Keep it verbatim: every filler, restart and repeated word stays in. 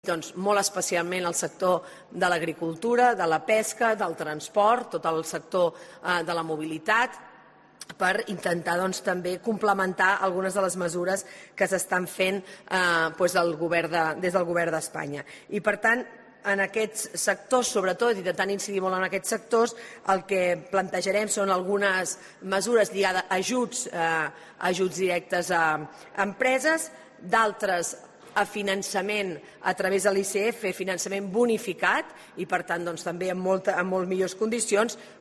doncs, molt especialment el sector de l'agricultura, de la pesca, del transport, tot el sector eh, de la mobilitat, per intentar doncs, també complementar algunes de les mesures que s'estan fent eh, doncs, del govern de, des del govern d'Espanya. I, per tant, en aquests sectors, sobretot, intentant incidir molt en aquests sectors, el que plantejarem són algunes mesures lligades a ajuts, eh, ajuts directes a empreses, d'altres a finançament a través de l'I C F, finançament bonificat i, per tant, doncs, també en, molta, en molt millors condicions,